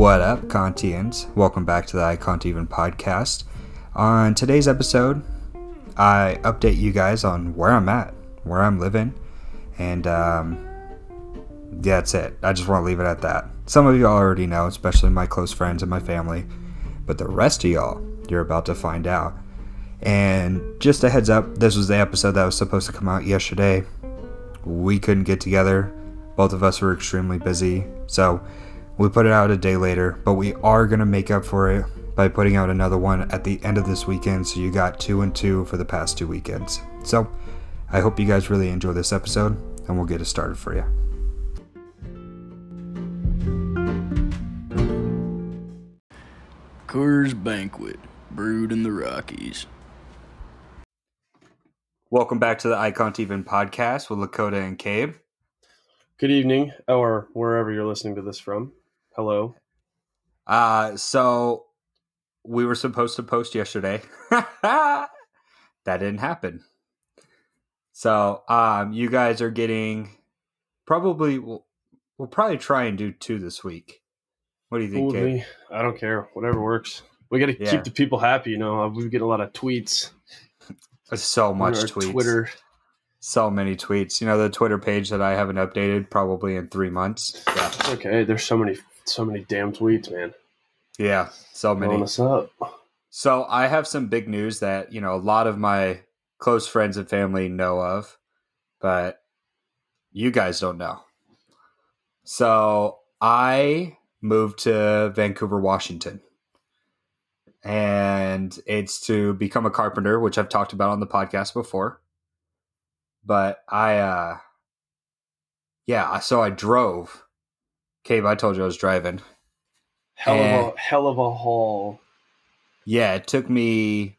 What up, Kantians? Welcome back to the I Can't Even podcast. On today's episode, I update you guys on where I'm at, where I'm living, and that's it. I just want to leave it at that. Some of y'all already know, especially my close friends and my family, but the rest of y'all, you're about to find out. And just a heads up, this was the episode that was supposed to come out yesterday. We couldn't get together. Both of us were extremely busy, so we put it out a day later, but we are going to make up for it by putting out another one at the end of this weekend, so you got 2 and 2 for the past 2 weekends. So I hope you guys really enjoy this episode, and we'll get it started for you. Coors Banquet, brewed in the Rockies. Welcome back to the I Can't Even podcast with Lakota and Cabe. Good evening, or wherever you're listening to this from. Hello. So we were supposed to post yesterday. That didn't happen. So you guys are getting probably we'll probably try and do 2 this week. What do you think, Cabe? I don't care. Whatever works. We got to keep the people happy, you know. We get a lot of tweets. So much tweets. Twitter. So many tweets. You know, the Twitter page that I haven't updated probably in 3 months. Yeah. It's okay. There's so many damn tweets, man. Yeah, so many. Blowing us up. So I have some big news that, you know, a lot of my close friends and family know of, but you guys don't know. So I moved to Vancouver, Washington. And it's to become a carpenter, which I've talked about on the podcast before. But so I drove. Cabe, I told you I was driving. Hell of a haul. Yeah, it took me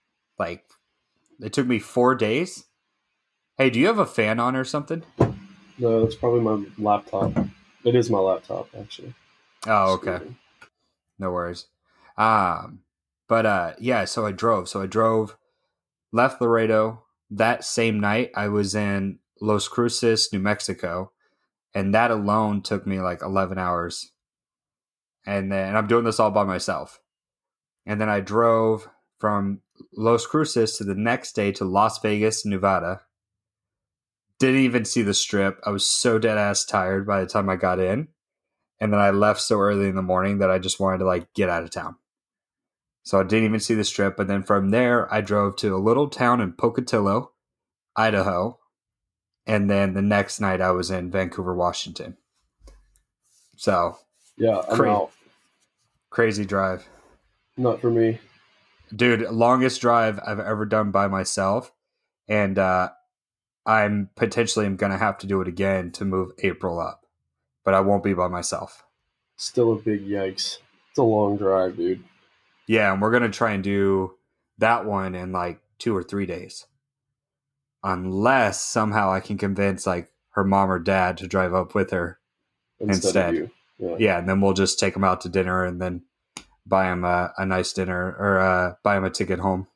4 days. Hey, do you have a fan on or something? No, that's probably my laptop. It is my laptop, actually. Oh, okay. No worries. So I drove, left Laredo. That same night, I was in Los Cruces, New Mexico, and that alone took me like 11 hours. And I'm doing this all by myself. And then I drove from Los Cruces to the next day to Las Vegas, Nevada. Didn't even see the Strip. I was so dead ass tired by the time I got in. And then I left so early in the morning that I just wanted to get out of town. So I didn't even see the Strip. And then from there, I drove to a little town in Pocatello, Idaho. And then the next night I was in Vancouver, Washington. So yeah, I'm out. Crazy drive. Not for me. Dude, longest drive I've ever done by myself. And I'm potentially going to have to do it again to move April up. But I won't be by myself. Still a big yikes. It's a long drive, dude. Yeah, and we're going to try and do that one in 2 or 3 days. Unless somehow I can convince her mom or dad to drive up with her instead. Of you. Yeah, and then we'll just take them out to dinner and then buy them a nice dinner or buy them a ticket home.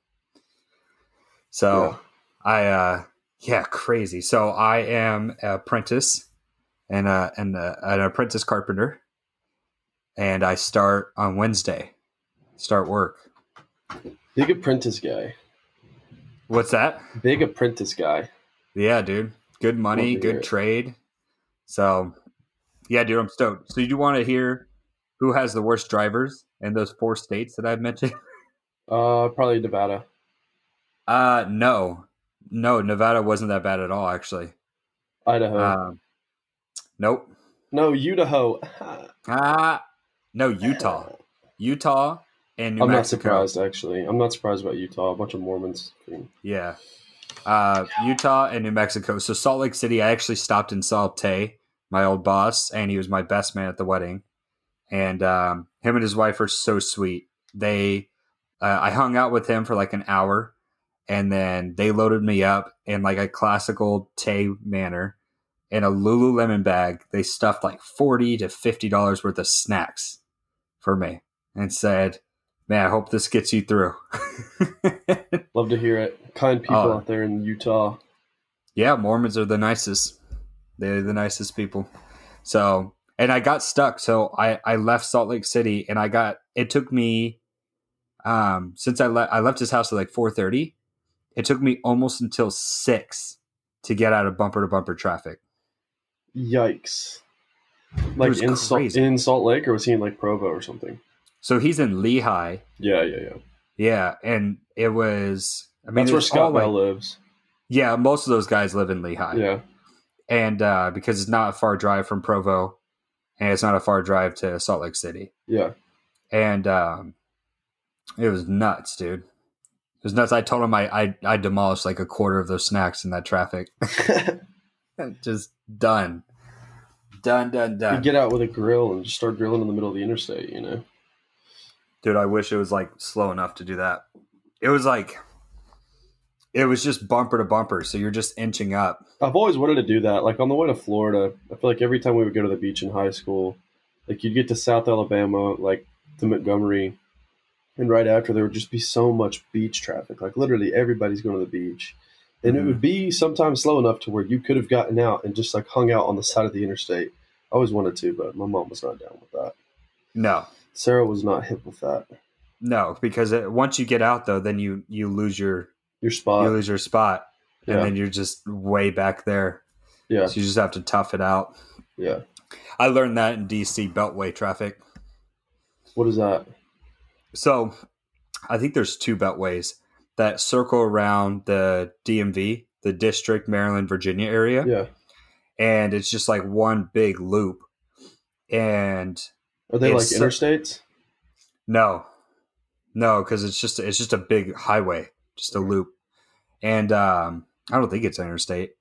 So crazy. So I am an apprentice and an apprentice carpenter, and I start on Wednesday. Start work. Big apprentice guy. What's that? Big apprentice guy. Yeah, dude. Good money, good trade. So, yeah, dude, I'm stoked. So you want to hear who has the worst drivers in those 4 states that I've mentioned? Probably Nevada. No, Nevada wasn't that bad at all, actually. Idaho. Nope. No, Idaho. No, Utah. Utah and New Mexico. I'm not surprised, actually. I'm not surprised about Utah. A bunch of Mormons. Yeah. Utah and New Mexico. So Salt Lake City, I actually stopped and saw Tay, my old boss, and he was my best man at the wedding. And him and his wife are so sweet. I hung out with him for an hour, and then they loaded me up in a classical Tay manner in a Lululemon bag. They stuffed $40 to $50 worth of snacks for me and said, man, I hope this gets you through. Love to hear it. Kind people out there in Utah. Yeah, Mormons are the nicest. They're the nicest people. So And I got stuck. So I left Salt Lake City, and it took me, since I left his house at like 4:30, it took me almost until 6 to get out of bumper to bumper traffic. Yikes. Like in Salt Lake, or was he in like Provo or something? So he's in Lehigh. Yeah. Yeah, and it was. I mean, that's where Scott Bell lives. Yeah, most of those guys live in Lehigh. Yeah, and because it's not a far drive from Provo, and it's not a far drive to Salt Lake City. Yeah, and it was nuts, dude. It was nuts. I told him I demolished like a quarter of those snacks in that traffic. Just done. You get out with a grill and just start grilling in the middle of the interstate, you know? Dude, I wish it was like slow enough to do that. It was just bumper to bumper, so you're just inching up. I've always wanted to do that. Like on the way to Florida, I feel like every time we would go to the beach in high school, like you'd get to South Alabama, like to Montgomery, and right after there would just be so much beach traffic. Like literally everybody's going to the beach. And it would be sometimes slow enough to where you could have gotten out and just like hung out on the side of the interstate. I always wanted to, but my mom was not down with that. No. Sarah was not hip with that. No, because once you get out, though, then you lose your spot. You lose your spot, and then you're just way back there. Yeah. So you just have to tough it out. Yeah. I learned that in D.C. Beltway traffic. What is that? So I think there's 2 beltways that circle around the DMV, the District, Maryland, Virginia area. Yeah. And it's just like one big loop. And are they like interstates? No, because it's just a big highway, just a loop. And I don't think it's interstate.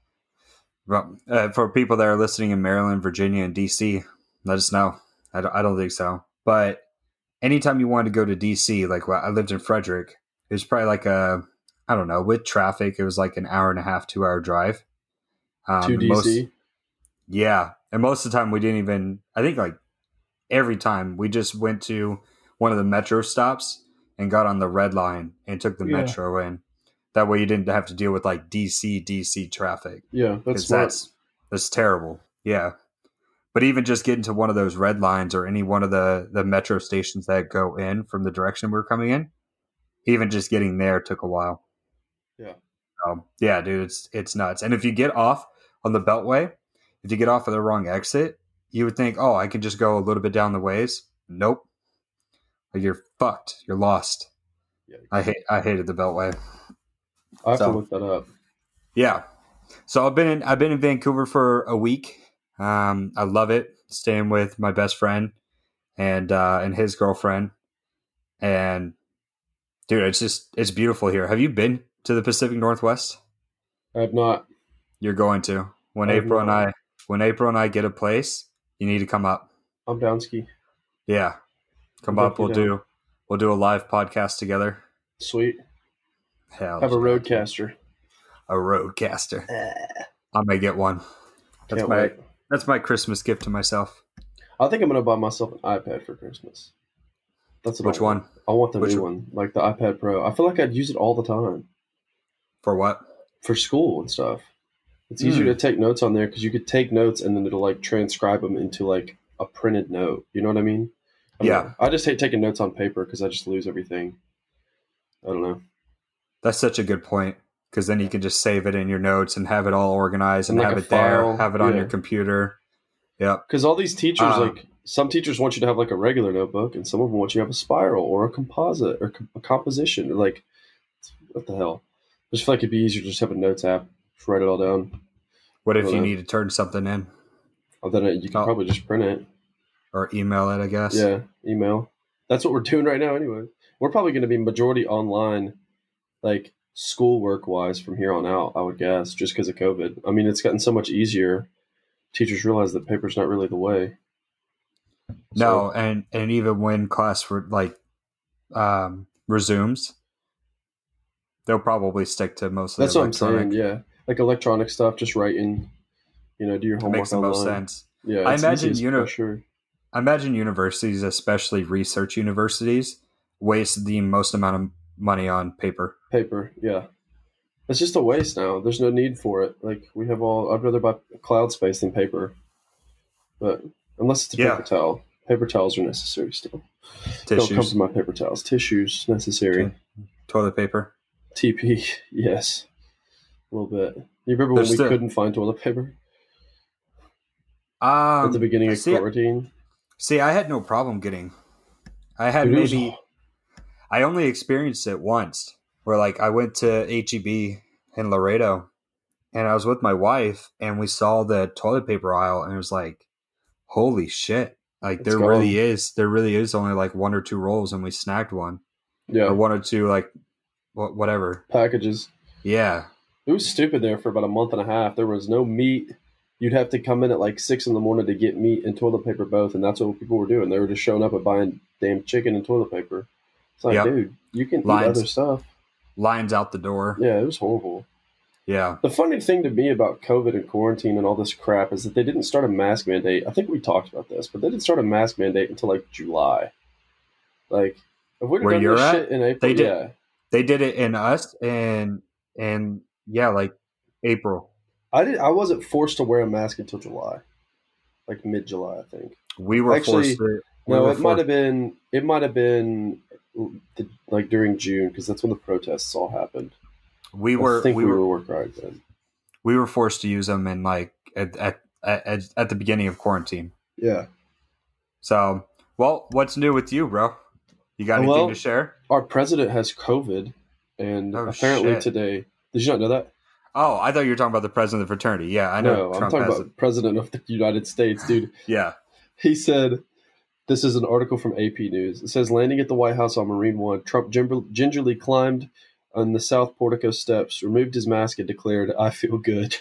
But for people that are listening in Maryland, Virginia, and DC, let us know. I don't think so. But anytime you wanted to go to DC, like I lived in Frederick, it was probably like I don't know, with traffic, it was like an hour and a half, 2 hour drive. To DC? Yeah. And most of the time we didn't even, I think like every time we just went to one of the metro stops and got on the red line and took the metro in. That way you didn't have to deal with like DC traffic. Yeah, that's smart. That's terrible. Yeah. But even just getting to one of those red lines or any one of the metro stations that go in from the direction we were coming in, even just getting there took a while. Yeah. Yeah, dude, it's nuts. And if you get off on the Beltway, if you get off of the wrong exit, you would think, oh, I can just go a little bit down the ways. Nope. Like you're fucked. You're lost. Yeah. I hated the Beltway. I have to look that up. Yeah. So I've been in Vancouver for a week. I love it. Staying with my best friend and his girlfriend. And dude, it's beautiful here. Have you been to the Pacific Northwest? I have not. You're going to. When April and I get a place, you need to come up. I'm down ski. Yeah. Come up, we'll do a live podcast together. Sweet. Hell, have a roadcaster. A roadcaster. I may get one. That's my Christmas gift to myself. I think I'm gonna buy myself an iPad for Christmas. That's what Which one? I want the new one, like the iPad Pro. I feel like I'd use it all the time. For what? For school and stuff. It's easier to take notes on there because you could take notes and then it'll like transcribe them into like a printed note. You know what I mean? I just hate taking notes on paper because I just lose everything. I don't know. That's such a good point because then you can just save it in your notes and have it all organized and like have it file, there, have it on your computer. Yep. Because all these teachers, like some teachers want you to have like a regular notebook and some of them want you to have a spiral or a composite or a composition. Like, what the hell? I just feel like it'd be easier to just have a notes app, just write it all down. What if you need to turn something in? Well, then you can probably just print it. Or email it, I guess. Yeah, email. That's what we're doing right now anyway. We're probably going to be majority online, like schoolwork-wise from here on out, I would guess, just because of COVID. I mean, it's gotten so much easier. Teachers realize that paper's not really the way. No, and even when class resumes, they'll probably stick to mostly that's electronic. What I'm saying, yeah. Like electronic stuff, just writing, do your homework makes the online. most sense. Yeah, I imagine universities, especially research universities, waste the most amount of money on paper. Paper, yeah. It's just a waste now. There's no need for it. Like I'd rather buy cloud space than paper. But unless it's a Yeah. paper towel. Paper towels are necessary still. Don't come Tissues. to my paper towels. Tissues necessary. Okay. Toilet paper. TP, yes, a little bit. You remember There's when we still couldn't find toilet paper at the beginning of see, quarantine? I had no problem getting. I had Dude, it was maybe I only experienced it once where like I went to HEB in Laredo and I was with my wife and we saw the toilet paper aisle and it was like, holy shit. Like It's gone. there really is only like one or two rolls and we snagged one Yeah, or one or two, like whatever. packages. Yeah. It was stupid there for about a month and a half. There was no meat. You'd have to come in at like 6 in the morning to get meat and toilet paper both, and that's what people were doing. They were just showing up and buying damn chicken and toilet paper. It's like, Yep. dude, you can Lines. eat other stuff. Lines out the door. Yeah, it was horrible. Yeah. The funny thing to me about COVID and quarantine and all this crap is that they didn't start a mask mandate. I think we talked about this, but they didn't start a mask mandate until like July. Like, if we'd have Where done you're this at? shit in April, They did. yeah. They did it in us and yeah, like April. I wasn't forced to wear a mask until July, like mid-July, I think. We were Actually, forced to. No, it might have been. It might have been like during June because that's when the protests all happened. We I were think we were work right then. we were forced to use them in like at the beginning of quarantine. Yeah. So, well, what's new with you, bro? You got anything Well, to share? Our president has COVID, and Oh, apparently shit. today. Did you not know that? Oh, I thought you were talking about the president of the fraternity. Yeah, I know. No, I'm Trump talking has about the president of the United States, dude. it. Yeah. He said, this is an article from AP News. It says, landing at the White House on Marine One, Trump gingerly climbed on the South Portico steps, removed his mask, and declared, "I feel good."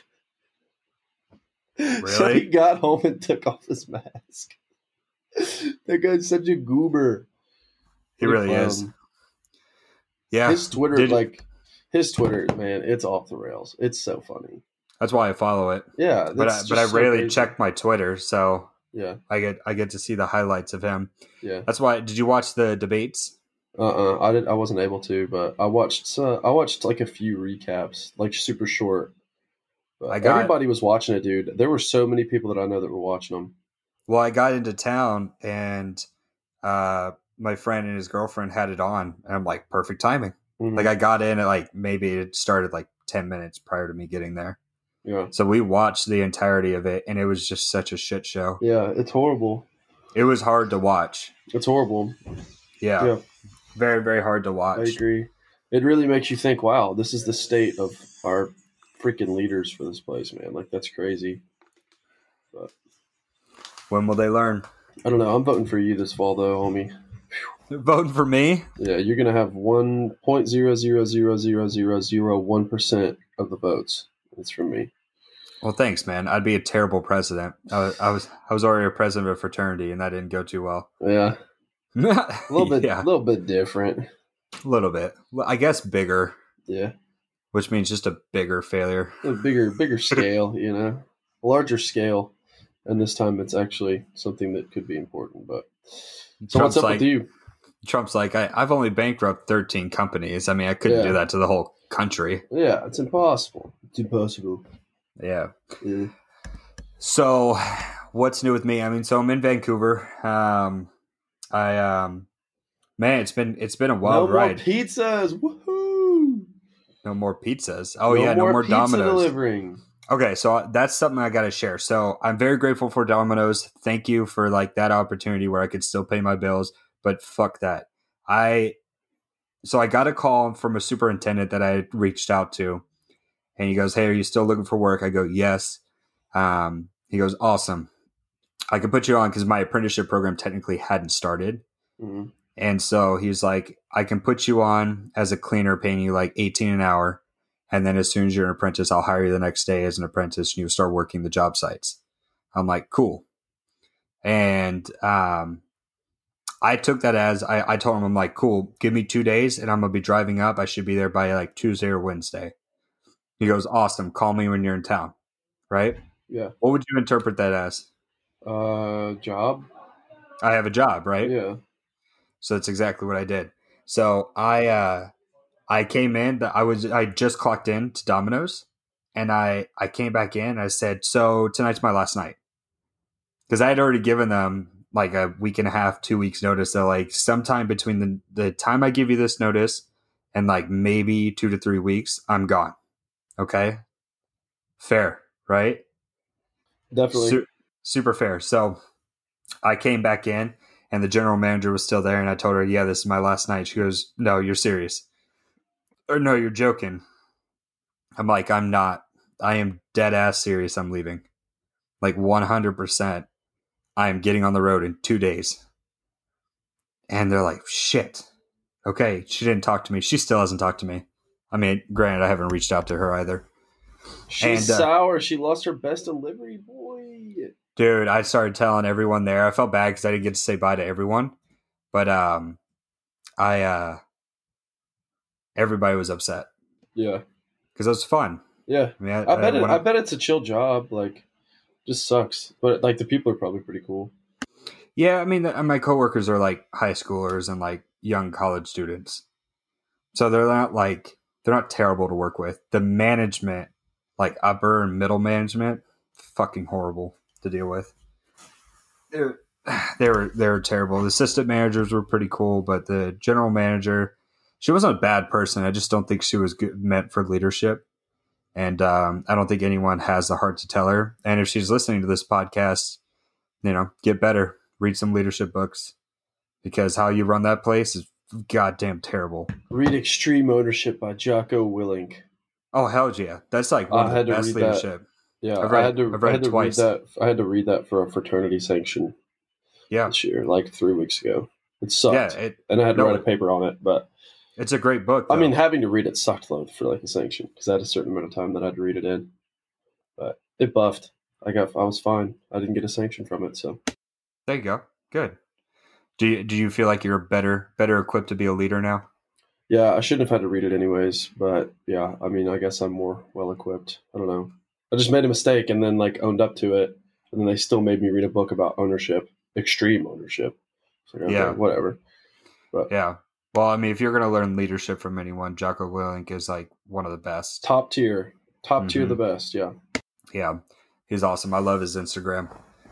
Really? So he got home and took off his mask. That guy's such a goober. He What a really is. clown. Yeah. His Twitter, Did- his Twitter, man, it's off the rails. It's so funny. That's why I follow it. Yeah, But that's I just so rarely crazy. check my Twitter, so Yeah, I get to see the highlights of him. yeah. That's why. Did you watch the debates? I wasn't able to, but I watched like a few recaps, like super short. But everybody was watching it, dude. There were so many people that I know that were watching them. Well, I got into town and my friend and his girlfriend had it on, and I'm like, perfect timing. Mhm. Like I got in at like maybe it started like 10 minutes prior to me getting there. Yeah, So we watched the entirety of it, and it was just such a shit show. yeah. It's horrible. It was hard to watch. It's horrible. Yeah. Yeah. Very, very hard to I watch. agree. It really makes you think, wow, this is the state of our freaking leaders for this place, man. Like, that's crazy. But When will they learn? I don't know. I'm voting for you this fall, though, homie. Voting for me? Yeah, you're going to have 1.0000001% of the votes. It's from me. Well, thanks, man. I'd be a terrible president. I was already a president of a fraternity, and that didn't go too well. Yeah. A little bit, Yeah, little bit different. a little bit. I guess bigger, Yeah. which means just a bigger failure. A bigger scale, you know, a larger scale. And this time it's actually something that could be important. But so Trump's what's up like, with you? Trump's like, I've only bankrupted 13 companies. I mean, I couldn't Yeah. do that to the whole country. Yeah, it's impossible. It's impossible. Yeah. Yeah. So, what's new with me? I mean, so I'm in Vancouver. Man, it's been a wild no more ride. pizzas. Woohoo! No more pizzas. Oh yeah, no more pizza Domino's. delivering. Okay, so that's something I got to share. So I'm very grateful for Domino's. Thank you for like that opportunity where I could still pay my bills, but fuck that. So I got a call from a superintendent that I had reached out to, and he goes, "Hey, are you still looking for work?" I go, "Yes." He goes, "Awesome. I can put you on because my apprenticeship program technically hadn't started." Mhm. And so he's like, I can put you on as a cleaner paying you like 18 an hour. And then as soon as you're an apprentice, I'll hire you the next day as an apprentice and you start working the job sites. I'm like, cool. And I took that as I told him, I'm like, cool, give me 2 days and I'm going to be driving up. I should be there by like Tuesday or Wednesday. He goes, awesome. Call me when you're in town. Right? Yeah. What would you interpret that as? Job. I have a job, right? Yeah. So that's exactly what I did. So I came in. I just clocked in to Domino's, and I came back in. I said, "So tonight's my last night." because I had already given them like a week and a half, 2 weeks notice. They're like, sometime between the time I give you this notice and like maybe 2 to 3 weeks, I'm gone. Okay. Fair, right? Definitely. Super fair. So I came back in and the general manager was still there. And I told her, yeah, this is my last night. She goes, no, you're serious. Or no, you're joking. I'm like, I'm not. I am dead ass serious. I'm leaving. Like 100%. I am getting on the road in 2 days. And they're like, shit. Okay. She didn't talk to me. She still hasn't talked to me. I mean, granted, I haven't reached out to her either. She's sour. She lost her best delivery, boy. Dude, I started telling everyone there. I felt bad because I didn't get to say bye to everyone. But everybody was upset. Yeah. Because it was fun. Yeah. I mean, I bet it's a chill job. Like, just sucks. But, like, the people are probably pretty cool. Yeah, I mean, my coworkers are, like, high schoolers and, like, young college students. So they're not terrible to work with. The management, like, upper and middle management, fucking horrible to deal with. They were terrible. The assistant managers were pretty cool, but the general manager, she wasn't a bad person. I just don't think she was meant for leadership. And I don't think anyone has the heart to tell her. And if she's listening to this podcast, get better. Read some leadership books. Because how you run that place is goddamn terrible. Read Extreme Ownership by Jocko Willink. Oh, hell yeah. That's like one of the best leadership. Yeah, I've read it twice. I had to read that for a fraternity sanction this year, like 3 weeks ago. It sucked. Yeah, and I had to write a paper on it, but it's a great book, though. I mean, having to read it sucked though for like a sanction because I had a certain amount of time that I had to read it in. But it buffed. I was fine. I didn't get a sanction from it, so there you go. Good. Do you feel like you're better equipped to be a leader now? Yeah, I shouldn't have had to read it anyways, but yeah, I mean, I guess I'm more well equipped. I don't know. I just made a mistake and then like owned up to it, and then they still made me read a book about ownership, extreme ownership. So like, okay, yeah, whatever. But yeah, well, I mean, if you're going to learn leadership from anyone, Jocko Willink is like one of the best. Top tier, the best. Yeah, yeah, he's awesome. I love his Instagram.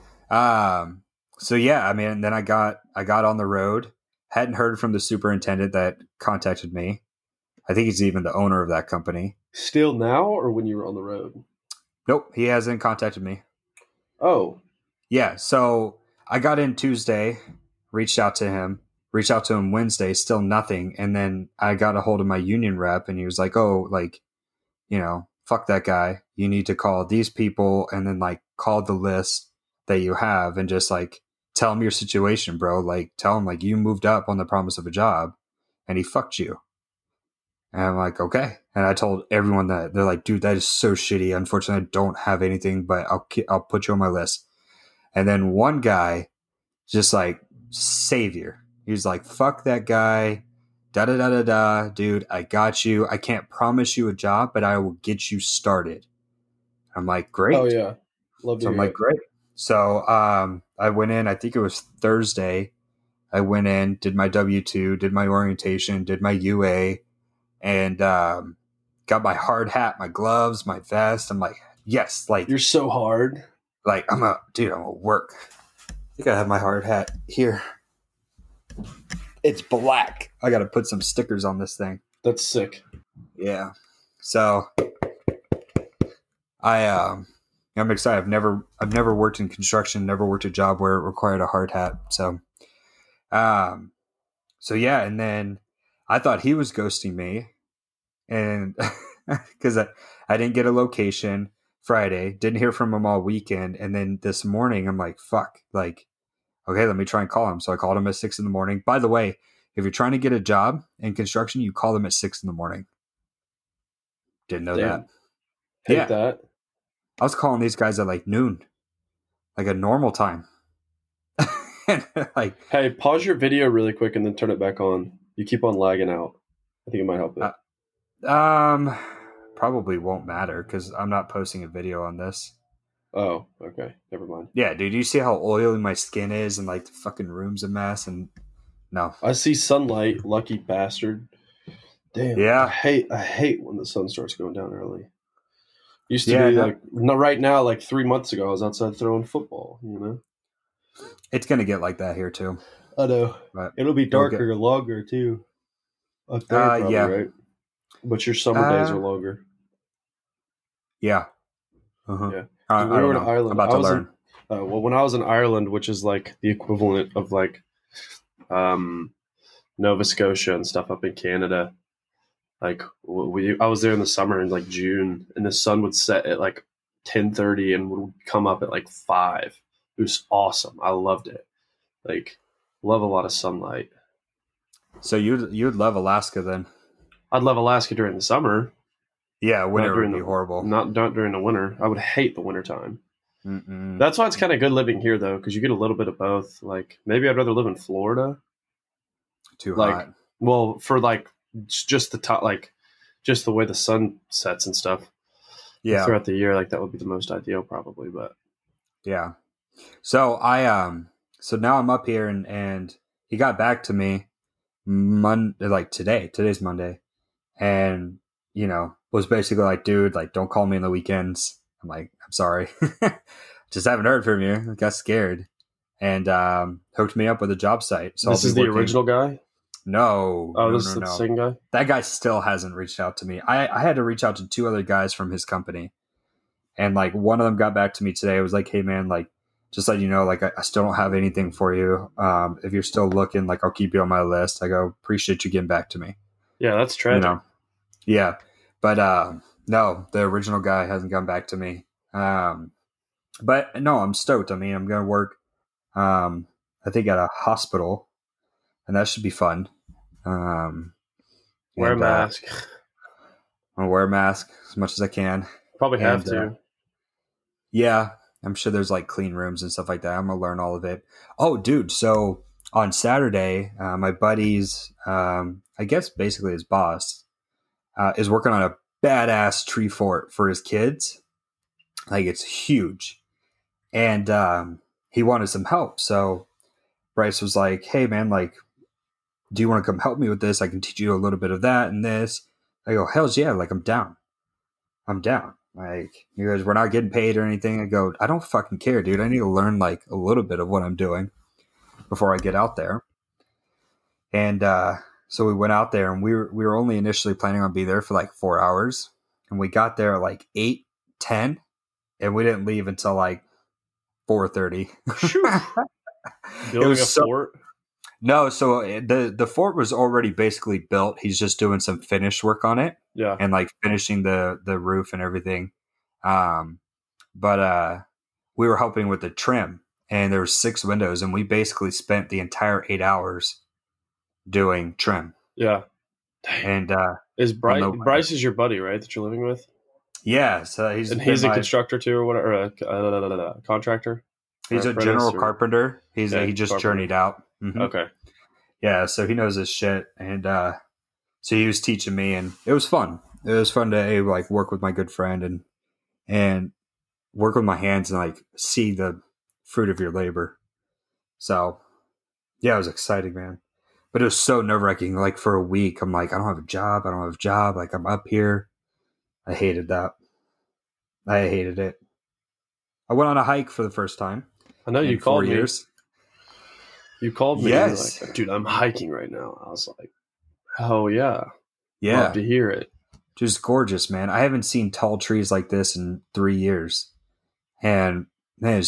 So yeah, I mean, then I got on the road. Hadn't heard from the superintendent that contacted me. I think he's even the owner of that company. Still now, or when you were on the road? Nope, he hasn't contacted me. Oh. Yeah, so I got in Tuesday, reached out to him Wednesday, still nothing. And then I got a hold of my union rep and he was like, oh, like, fuck that guy. You need to call these people and then like call the list that you have and just like tell him your situation, bro. Like tell him like you moved up on the promise of a job and he fucked you. And I'm like, okay. And I told everyone that. They're like, dude, that is so shitty. Unfortunately, I don't have anything, but I'll put you on my list. And then one guy, just like savior. He was like, fuck that guy. Da da da da da. Dude, I got you. I can't promise you a job, but I will get you started. I'm like, great. Oh yeah, love to. So I'm like, great. So I went in. I think it was Thursday. I went in, did my W-2, did my orientation, did my UA. And got my hard hat, my gloves, my vest. I'm like, yes, like you're so hard. Like I'm gonna work. I think I have my hard hat here. It's black. I gotta put some stickers on this thing. That's sick. Yeah. So I'm excited. I've never worked in construction, never worked a job where it required a hard hat. So yeah, and then I thought he was ghosting me. And because I didn't get a location Friday, didn't hear from him all weekend. And then this morning, I'm like, fuck, like, okay, let me try and call him. So I called him at 6 a.m. By the way, if you're trying to get a job in construction, you call them at 6 a.m. Didn't know that. Hate that. I was calling these guys at like noon, like a normal time. Like, hey, pause your video really quick and then turn it back on. You keep on lagging out. I think it might help it. Probably won't matter because I'm not posting a video on this. Oh, okay. Never mind. Yeah, dude, you see how oily my skin is and like the fucking room's a mess and no. I see sunlight, lucky bastard. Damn. Yeah. I hate when the sun starts going down early. Used to be like right now, like 3 months ago, I was outside throwing football, It's gonna get like that here too. I know. But It'll be it'll get darker and longer too. Up there, probably, yeah. right? But your summer days are Uh longer. yeah. Uh-huh. Yeah. I, 'Cause I we were don't in know. I'm Ireland. about I to was in learn. well, when I was in Ireland, which is like the equivalent of like um, Nova Scotia and stuff up in Canada. Like I was there in the summer in like June, and the sun would set at like 10:30 and would come up at like 5. It was awesome. I loved it. Like, love a lot of sunlight. So you'd love Alaska then. I'd love Alaska during the summer, Yeah, not winter would during be the horrible. not during the winter. I would hate the winter time. Mm-mm. That's why it's kind of good living here though, because you get a little bit of both. Like maybe I'd rather live in Florida. Too Like, hot. well, for like just the top, like just the way the sun sets and stuff Yeah. throughout the year, like that would be the most ideal probably. But Yeah. So so now I'm up here and he got back to me like today. Today's Monday. And, was basically like, dude, like don't call me on the weekends. I'm like, I'm sorry. Just haven't heard from you. I got scared. And hooked me up with a job site. So this I'll is be the working. original guy. No. Oh, No, this no, is the no. same guy. That guy still hasn't reached out to me. I had to reach out to 2 other guys from his company. And like one of them got back to me today. It was like, hey man, like just let you know, like I still don't have anything for you. If you're still looking, like I'll keep you on my list. I go, appreciate you getting back to me. Yeah, that's tragic. Yeah. But no, the original guy hasn't gone back to me. But no, I'm stoked. I mean, I'm gonna work I think at a hospital, and that should be fun. Wear a mask. I'll wear a mask as much as I can. Probably have to. Yeah, I'm sure there's like clean rooms and stuff like that. I'm gonna learn all of it. Oh, dude! So on Saturday, my buddy's, I guess basically his boss, is working on a badass tree fort for his kids. Like it's huge, and he wanted some help. So Bryce was like, "Hey, man, like, do you want to come help me with this? I can teach you a little bit of that and this." I go, "Hell's yeah! Like I'm down. I'm down." Like, he goes, "We're not getting paid or anything." I go, "I don't fucking care, dude. I need to learn like a little bit of what I'm doing before I get out there." And so we went out there, and we were only initially planning on being there for like 4 hours, and we got there at like 8:10, and we didn't leave until like 4:30. Building a fort. No, so the fort was already basically built. He's just doing some finish work on it. Yeah. And like finishing the roof and everything. But we were helping with the trim, and there were 6 windows, and we basically spent the entire 8 hours doing trim. Yeah. And is Bryce is your buddy, right? That you're living with? Yeah, so he's a constructor too, or whatever, or a contractor. He's a general carpenter. He just journeyed out. Mm-hmm. Okay. Yeah, so he knows his shit, and so he was teaching me, and it was fun. It was fun to like work with my good friend and work with my hands and like see the fruit of your labor. So yeah, it was exciting, man. But it was so nerve wracking. Like for a week, I'm like, I don't have a job. Like I'm up here. I hated that. I hated it. I went on a hike for the first time. I know you called me. You called me. Yes. Like, dude, I'm hiking right now. I was like, oh yeah. Yeah. Love to hear it. Just gorgeous, man. I haven't seen tall trees like this in 3 years. And man,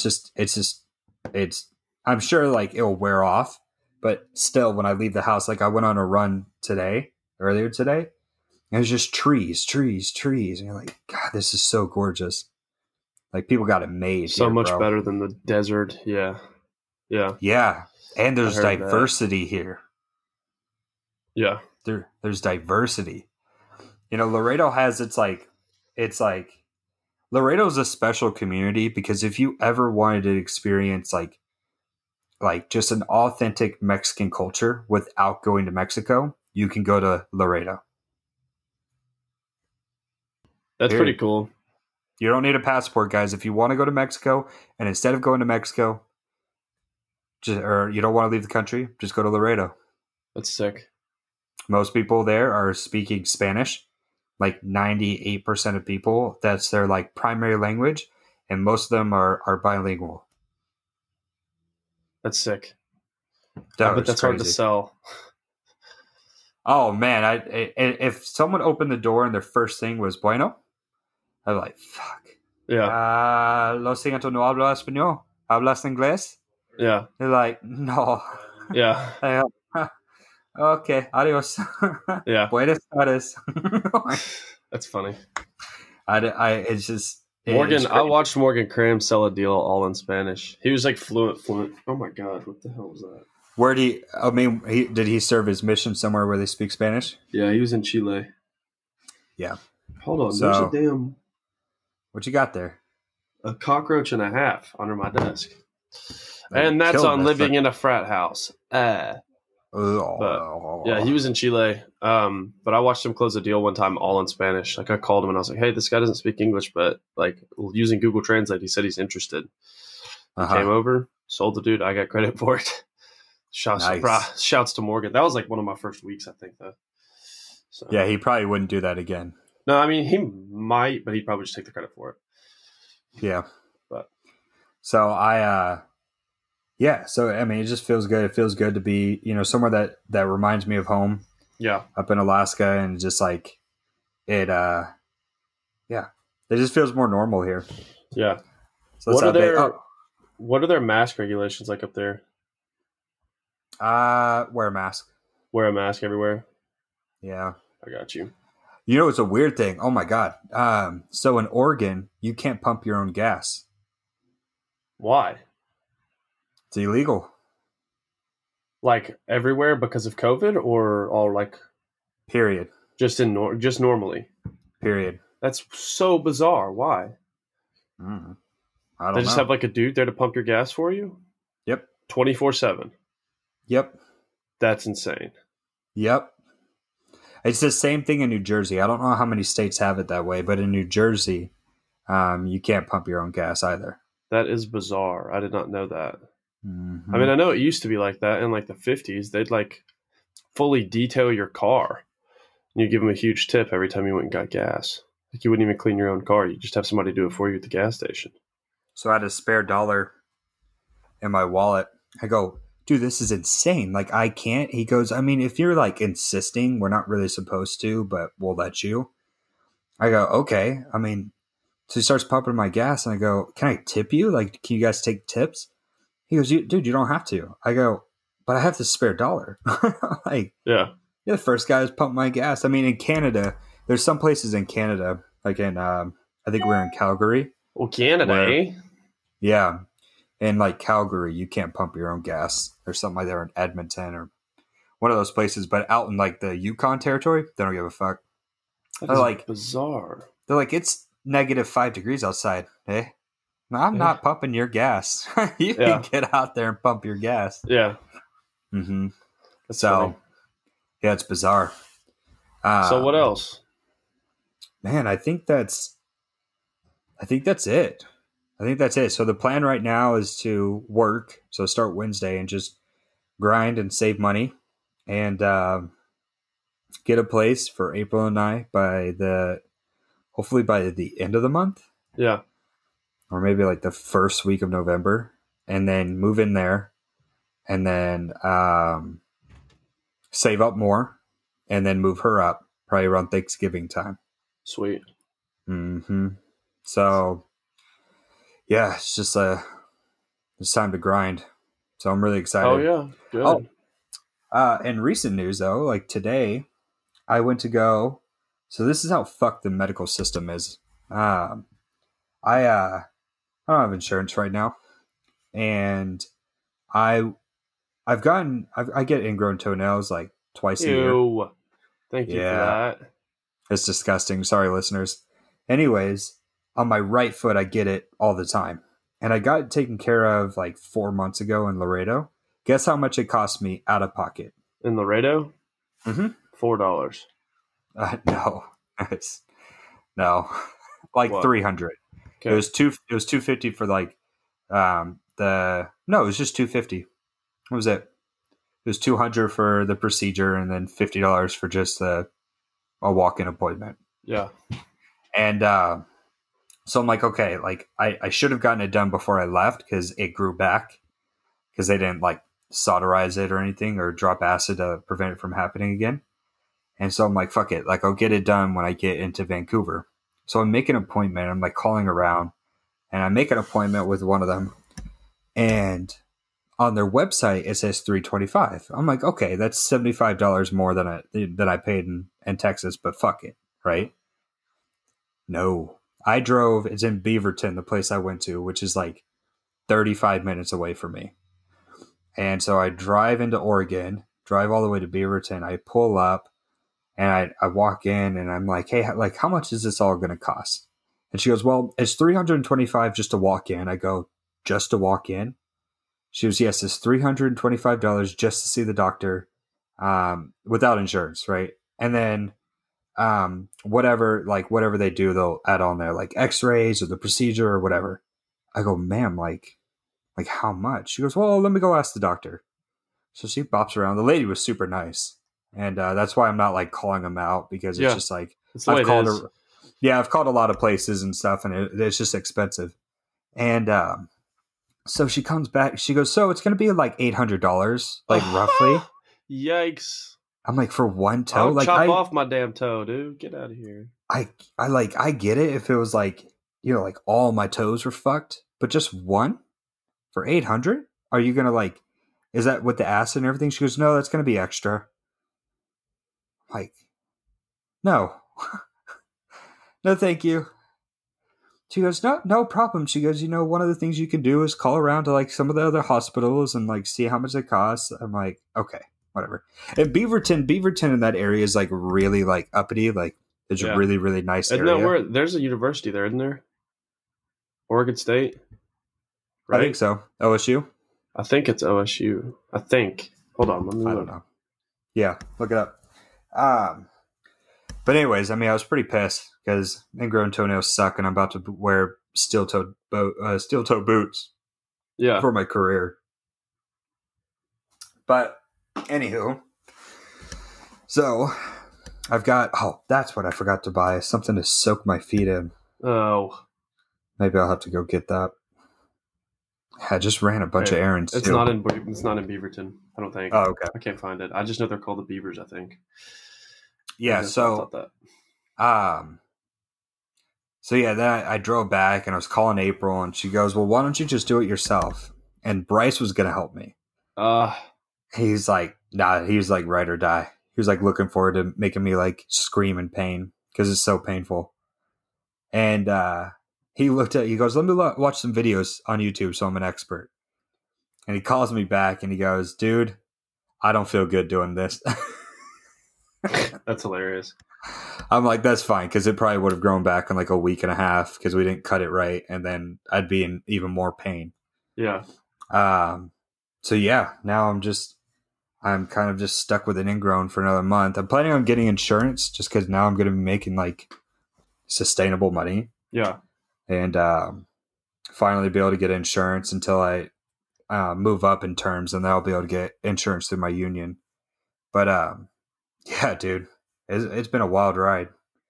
I'm sure like it'll wear off, but still when I leave the house, like I went on a run earlier today, and it's just trees. And you're like, God, this is so gorgeous. Like people got it made. So here, much bro. better than the desert. Yeah. Yeah. Yeah. And there's diversity here. Yeah. There's diversity. Laredo has it's like Laredo's a special community because if you ever wanted to experience like just an authentic Mexican culture without going to Mexico, you can go to Laredo. That's pretty cool. You don't need a passport, guys. If you want to go to Mexico, and instead of going to Mexico, or you don't want to leave the country, just go to Laredo. That's sick. Most people there are speaking Spanish. Like 98% of people, that's their like primary language, and most of them are bilingual. That's sick. That I bet was that's hard to crazy. sell. Oh man, if someone opened the door and their first thing was bueno, I'd be like, fuck. Yeah. Lo siento, no hablo español. ¿Hablas inglés? Yeah. They're like, no. Yeah. Okay, adios. Yeah. Buenas tardes. That's funny. It's just Morgan, it's I watched Morgan Cram sell a deal all in Spanish. He was like fluent. Oh my god, what the hell was that? Where do you? I mean, did he serve his mission somewhere where they speak Spanish? Yeah, he was in Chile. Yeah. Hold on, So- there's What you got there? a cockroach and a half under my desk, Oh, and that's killed on that living fuck- in a frat house. Yeah, he was in Chile. But I watched him close a deal one time all in Spanish. Like I called him and I was like, "Hey, this guy doesn't speak English, but like using Google Translate, he said he's interested." He came over, sold the dude. I got credit for it. Shouts to Morgan. That was like one of my first weeks, I think, though. So, Yeah, he probably wouldn't do that again. no, I mean he might, but he'd probably just take the credit for it. Yeah. But So so I mean, it just feels good. It feels good to be, somewhere that reminds me of home yeah, up in Alaska, and just like it it just feels more normal here. yeah. So that's What are their mask regulations like up there? wear a mask. Wear a mask everywhere. Yeah. I got you. It's a weird thing. Oh my God. So in Oregon, you can't pump your own gas. Why? It's illegal. Like everywhere because of COVID, or all like Period. just normally? Period. That's so bizarre. Why? Mm. I don't They know. just have like a dude there to pump your gas for you? Yep. 24/7. Yep. That's insane. Yep. It's the same thing in New Jersey. I don't know how many states have it that way, but in New Jersey, you can't pump your own gas either. That is bizarre. I did not know that. Mm-hmm. I mean, I know it used to be like that in like the 50s. They'd like fully detail your car. And you give them a huge tip every time you went and got gas. Like you wouldn't even clean your own car. You just have somebody do it for you at the gas station. So I had a spare $1 in my wallet. I go, dude, this is insane. Like, I can't. He goes, I mean, if you're like insisting, we're not really supposed to, but we'll let you. I go, okay. I mean, so he starts pumping my gas, and I go, can I tip you? Like, can you guys take tips? He goes, dude, you don't have to. I go, but I have this spare $1. Like, Yeah. you're the first guy to pump my gas. I mean, in Canada, there's some places in Canada, like in, I think we're in Calgary. Well, Canada, eh? Yeah. In like Calgary, you can't pump your own gas. There's something like that in Edmonton or one of those places. But out in like the Yukon territory, they don't give a fuck. That They're is like- bizarre. They're like, it's -5 degrees outside. Hey, no, I'm not pumping your gas. You Yeah. can get out there and pump your gas. Yeah. Mm-hmm. That's So, funny. yeah, it's bizarre. So what else? Man, I think that's it. I think that's it. So the plan right now is to work. So start Wednesday and just grind and save money, and get a place for April and I hopefully by the end of the month, Yeah. or maybe like the first week of November, and then move in there, and then save up more, and then move her up probably around Thanksgiving time. Sweet. Mm-hmm. So, yeah, it's time to grind. So I'm really excited. Oh, yeah. Good. In recent news, though, like today, I went to go. So this is how fucked the medical system is. I don't have insurance right now, and I get ingrown toenails like twice a year. Ew. Thank you for Yeah. that. It's disgusting. Sorry, listeners. Anyways, on my right foot, I get it all the time. And I got it taken care of like 4 months ago in Laredo. Guess how much it cost me out of pocket? In Laredo? Mhm. $4. No. No. Like What? 300. Okay. It was 250 for like no, it was just 250. What was it? It was 200 for the procedure, and then $50 for just a walk-in appointment. Yeah. And so I'm like, okay, like I should have gotten it done before I left because it grew back. because they didn't like solderize it or anything or drop acid to prevent it from happening again. And so I'm like, fuck it. Like, I'll get it done when I get into Vancouver. So I make an appointment. I'm like calling around and I make an appointment with one of them. And on their website, it says $325. I'm like, okay, that's $75 more than I paid in Texas, but fuck it. Right? No, I drove. It's in Beaverton, the place I went to, which is like 35 minutes away from me. And so I drive into Oregon, drive all the way to Beaverton. I pull up and I walk in and I'm like, hey, like, how much is this all going to cost? And she goes, well, it's $325 just to walk in. I go, just to walk in? She goes, yes, it's $325 just to see the doctor without insurance, right? And then whatever they do, they'll add on there, like x-rays or the procedure or whatever. I go, ma'am, like how much? She goes, well, let me go ask the doctor. So she bops around. The lady was super nice. And that's why I'm not like calling them out, because it's just like, I've called a lot of places and stuff, and it's just expensive. And so she comes back. She goes, so it's going to be like $800, like roughly. Yikes. I'm like, for one toe? I'll chop off my damn toe, dude. Get out of here. I get it if it was like, like all my toes were fucked, but just one for 800? Are you going to like, is that with the acid and everything? She goes, no, that's going to be extra. Like, no. No, thank you. She goes, no problem. She goes, one of the things you can do is call around to like some of the other hospitals and like see how much it costs. I'm like, okay, whatever. And Beaverton in that area is like really like uppity. Like it's a really, really nice area. There's a university there, isn't there? Oregon State? Right? I think so. OSU? I think it's OSU. I think. Hold on. Let me look. I don't know. Yeah, look it up. But anyways, I mean, I was pretty pissed because ingrown toenails suck, and I'm about to wear steel toe boots. Yeah. For my career. But anywho, so I've got. Oh, that's what I forgot to buy. Something to soak my feet in. Oh. Maybe I'll have to go get that. I just ran a bunch of errands. It's not in Beaverton, I don't think. Oh, okay. I can't find it. I just know they're called the Beavers, I think. Yeah, so then I drove back and I was calling April and she goes, well, why don't you just do it yourself? And Bryce was going to help me. He's like, nah, he was like ride or die. He was like looking forward to making me like scream in pain because it's so painful. And he goes, let me watch some videos on YouTube so I'm an expert. And he calls me back and he goes, dude, I don't feel good doing this. That's hilarious. I'm like, that's fine, because it probably would have grown back in like a week and a half because we didn't cut it right, and then I'd be in even more pain. Yeah. So yeah, now I'm kind of just stuck with an ingrown for another month. I'm planning on getting insurance just because now I'm going to be making like sustainable money. Yeah. And finally be able to get insurance until I move up in terms, and then I'll be able to get insurance through my union. But yeah, dude, it's been a wild ride.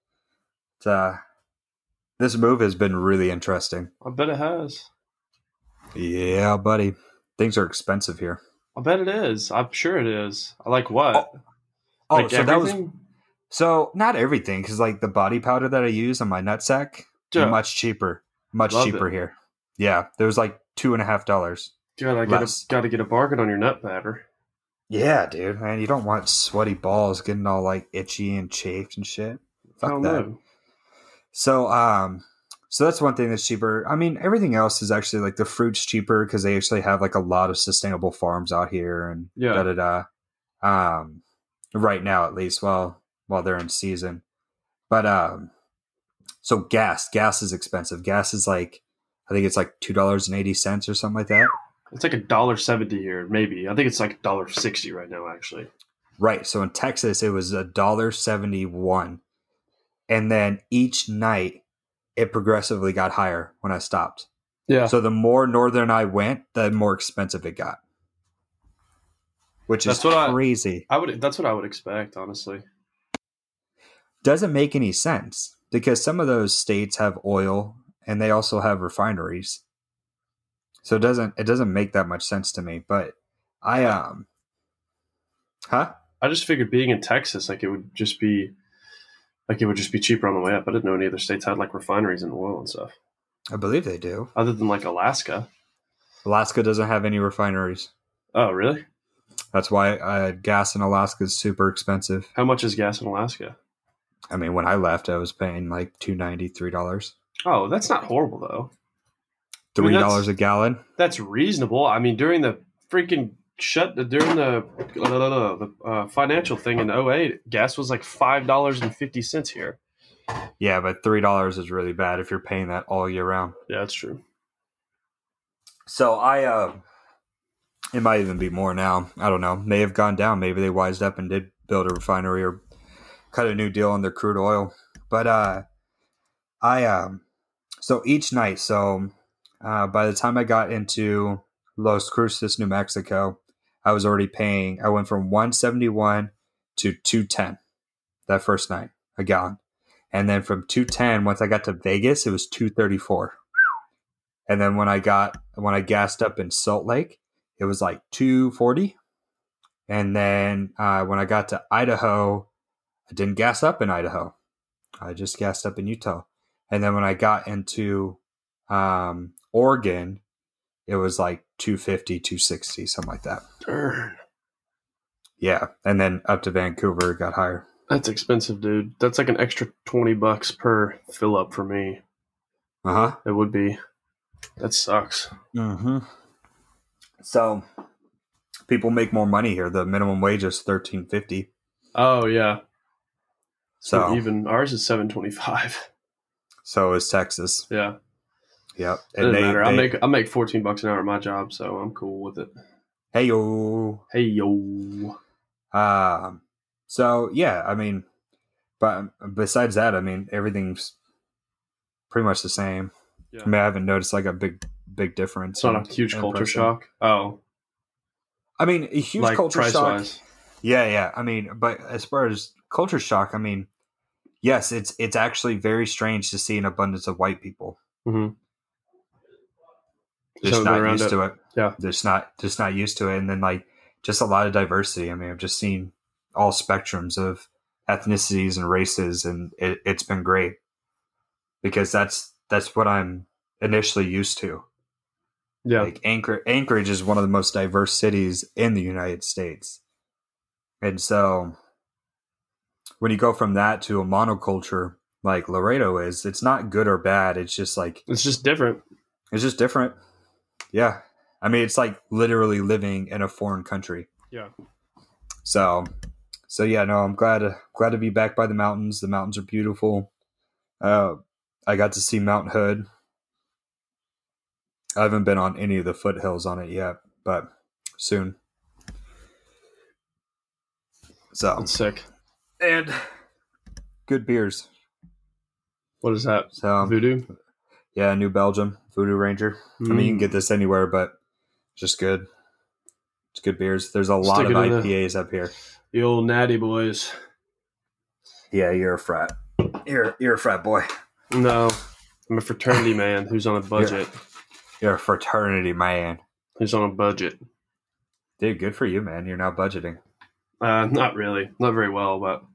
This move has been really interesting. I bet it has. Yeah, buddy. Things are expensive here. I bet it is. I'm sure it is. Like what? Like so everything? So not everything, because like the body powder that I use on my nutsack, much cheaper. Here. Yeah, there was like $2.50. Gotta get a bargain on your nut powder. Yeah, dude, man, you don't want sweaty balls getting all like itchy and chafed and shit. Fuck that. Know. So that's one thing that's cheaper. I mean, everything else is actually like the fruit's cheaper because they actually have like a lot of sustainable farms out here and right now at least while they're in season. But so gas is expensive. Gas is like, I think it's like $2.80 or something like that. It's like $1.70 here, maybe. I think it's like $1.60 right now, actually. Right. So in Texas, it was $1.71, and then each night it progressively got higher when I stopped. Yeah. So the more northern I went, the more expensive it got, which is crazy. That's what I would expect, honestly. Doesn't make any sense because some of those states have oil and they also have refineries. So it doesn't make that much sense to me. But I huh? I just figured being in Texas, like it would just be cheaper on the way up. I didn't know any other states had like refineries and oil and stuff, I believe they do. other than like Alaska. Alaska doesn't have any refineries. Oh, really? That's why gas in Alaska is super expensive. How much is gas in Alaska? I mean, when I left, I was paying like $2.90, $3. Oh, that's not horrible though. $3 a gallon. That's reasonable. I mean, during the freaking during the financial thing in 2008, gas was like $5.50 here. Yeah, but $3 is really bad if you're paying that all year round. Yeah, that's true. So it might even be more now. I don't know. May have gone down. Maybe they wised up and did build a refinery or cut a new deal on their crude oil. But so each night, by the time I got into Los Cruces, New Mexico, I was already paying. I went from 171 to 210 that first night, a gallon. And then from 210, once I got to Vegas, it was 234. And then when I gassed up in Salt Lake, it was like 240. And then when I got to Idaho, I didn't gas up in Idaho. I just gassed up in Utah. And then when I got into Oregon, it was like 250, 260, something like that. Darn. Yeah. And then up to Vancouver, it got higher. That's expensive, dude. That's like an extra $20 per fill up for me. Uh-huh. It would be. That sucks. Mm-hmm. So people make more money here. The minimum wage is $13.50. Oh yeah. So even ours is $7.25. So is Texas. Yeah. Yep. It doesn't matter. I make $14 an hour at my job, so I'm cool with it. Hey yo. Hey yo. So yeah, I mean, but besides that, I mean, everything's pretty much the same. Yeah. I mean, I haven't noticed like a big difference. It's not a huge culture shock. Oh. I mean, a huge like culture shock. Wise. Yeah. I mean, but as far as culture shock, I mean, yes, it's actually very strange to see an abundance of white people. Mm-hmm. Just not used to it. Yeah. Just not used to it. And then like just a lot of diversity. I mean, I've just seen all spectrums of ethnicities and races, and it's been great because that's what I'm initially used to. Yeah. Like Anchorage is one of the most diverse cities in the United States. And so when you go from that to a monoculture like Laredo is, it's not good or bad. It's just like, it's just different. It's just different. Yeah. I mean, it's like literally living in a foreign country. Yeah. So yeah, no, I'm glad to be back by the mountains. The mountains are beautiful. I got to see Mount Hood. I haven't been on any of the foothills on it yet, but soon. So that's sick. And good beers. What is that? So Voodoo? Yeah, New Belgium Voodoo Ranger. I mean, you can get this anywhere, but just good. It's good beers. There's a lot of IPAs up here. The old natty boys. Yeah, you're a frat. You're a frat boy. No, I'm a fraternity man who's on a budget. You're a fraternity man who's on a budget. Dude, good for you, man. You're not budgeting. Not really. Not very well, but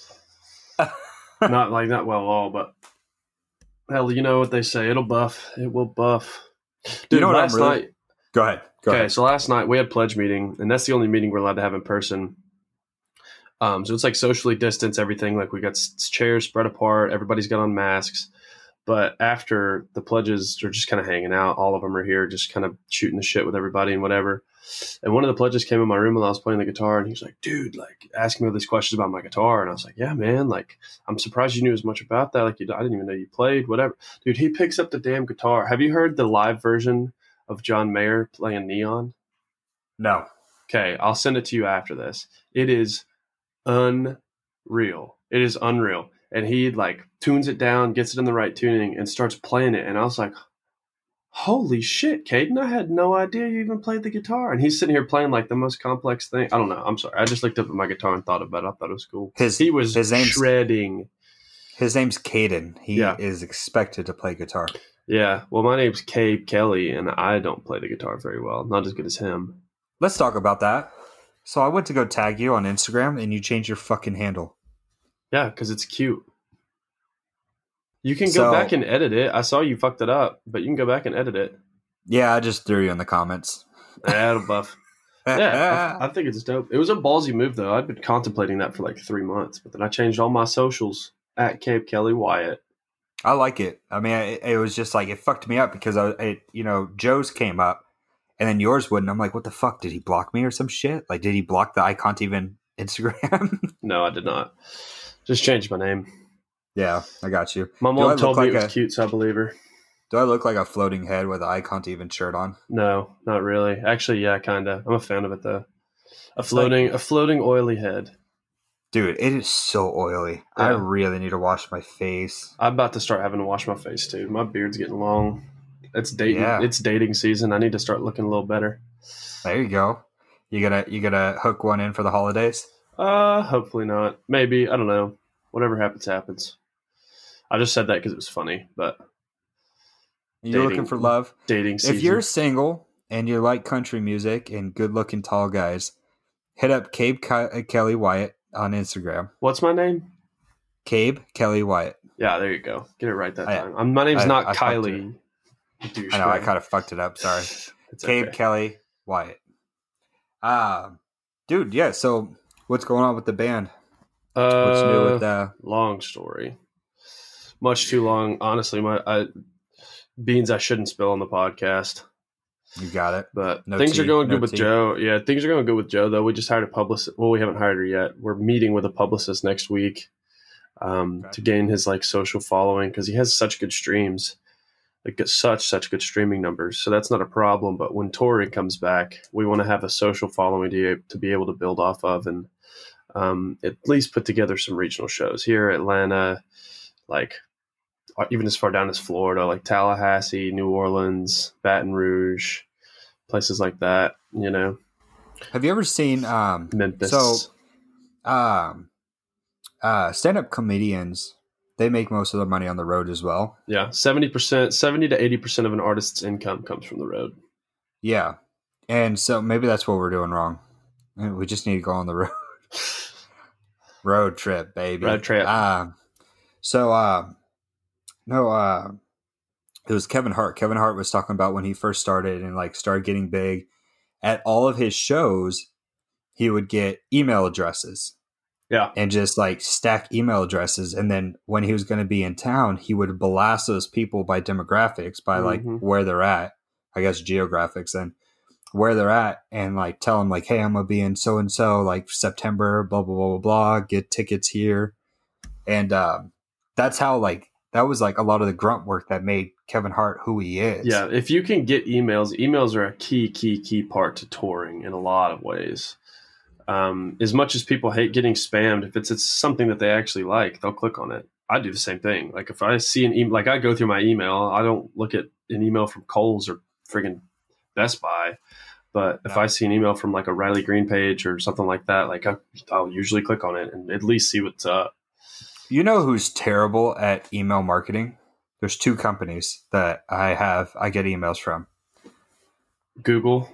not well at all. But hell, you know what they say? It'll buff. It will buff. Dude, you know what last night. Go ahead. Okay, so last night we had pledge meeting, and that's the only meeting we're allowed to have in person. So it's like socially distanced, everything. Like we got chairs spread apart. Everybody's got on masks. But after the pledges are just kind of hanging out, all of them are here, just kind of shooting the shit with everybody and whatever. And one of the pledges came in my room while I was playing the guitar, and he was like, dude, like asking me all these questions about my guitar. And I was like, yeah, man, like I'm surprised you knew as much about that. Like I didn't even know you played, whatever. Dude, he picks up the damn guitar. Have you heard the live version of John Mayer playing Neon? No. Okay, I'll send it to you after this. It is unreal. It is unreal. And he like tunes it down, gets it in the right tuning, and starts playing it. And I was like, holy shit, Caden, I had no idea you even played the guitar. And he's sitting here playing like the most complex thing. I don't know. I'm sorry. I just looked up at my guitar and thought about it. I thought it was cool. He was shredding. His name's Caden. He is expected to play guitar. Yeah. Well, my name's Cabe Kelly, and I don't play the guitar very well. Not as good as him. Let's talk about that. So I went to go tag you on Instagram, and you changed your fucking handle. Yeah, because it's cute. You can So- go back and edit it. I saw you fucked it up, but you can go back and edit it. Yeah, I just threw you in the comments. That'll buff. Yeah, I think it's dope. It was a ballsy move, though. I'd been contemplating that for like 3 months, but then I changed all my socials at Cabe Kelly Wyatt. I like it. I mean, it was just like it fucked me up because Joe's came up, and then yours wouldn't. I'm like, what the fuck? Did he block me or some shit? Like, did he block the I can't even Instagram? No, I did not. Just changed my name. Yeah, I got you. My Do I mom look told me like it was a- cute, so I believe her. Do I look like a floating head with an I can't even shirt on? No, not really. Actually, yeah, kind of. I'm a fan of it, though. A floating oily head. Dude, it is so oily. I Yeah. really need to wash my face. I'm about to start having to wash my face, too. My beard's getting long. It's dating. Yeah. It's dating season. I need to start looking a little better. There you go. You gonna hook one in for the holidays? Hopefully not. Maybe. I don't know. Whatever happens, happens. I just said that because it was funny, but You're looking for love. dating season. If you're single and you like country music and good-looking tall guys, hit up Cabe Kelly Wyatt on Instagram. What's my name? Cabe Kelly Wyatt. Yeah, there you go. Get it right that I- time. My name's not I fucked Kylie. I know I kind of fucked it up. Sorry. It's Cabe okay. Kelly Wyatt. Dude, yeah. So what's going on with the band? What's new with Long story. Much too long. Honestly, beans I shouldn't spill on the podcast. You got it. But No things tea, are going no good with tea. Joe. Yeah, things are going good with Joe, though. We just hired a publicist. Well, we haven't hired her yet. We're meeting with a publicist next week to gain his like social following because he has such good streams, like such good streaming numbers. So that's not a problem. But when Tori comes back, we want to have a social following to be able to build off of and at least put together some regional shows here, Atlanta, like even as far down as Florida, like Tallahassee, New Orleans, Baton Rouge, places like that, you know, Have you ever seen Memphis. So stand-up comedians, they make most of their money on the road as well. Yeah, 70%, 70 to 80% of an artist's income comes from the road. Yeah. And so maybe that's what we're doing wrong. We just need to go on the road. Road trip, baby. Road trip. It was Kevin Hart. Kevin Hart was talking about when he first started and like started getting big. At all of his shows, he would get email addresses. Yeah. And just like stack email addresses. And then when he was going to be in town, he would blast those people by demographics, by like Mhm. where they're at, I guess geographics, and where they're at, and like tell them like, hey, I'm going to be in so-and-so, like September, blah, blah, blah, blah, blah, get tickets here. And that's how like, that was like a lot of the grunt work that made Kevin Hart who he is. Yeah, if you can get emails are a key part to touring in a lot of ways. As much as people hate getting spammed, if it's something that they actually like, they'll click on it. I do the same thing. Like if I see an email, like I go through my email, I don't look at an email from Kohl's or friggin' Best Buy. But if No. I see an email from like a Riley Green page or something like that, like I'll usually click on it and at least see what's up. You know who's terrible at email marketing? There's two companies that I get emails from. Google.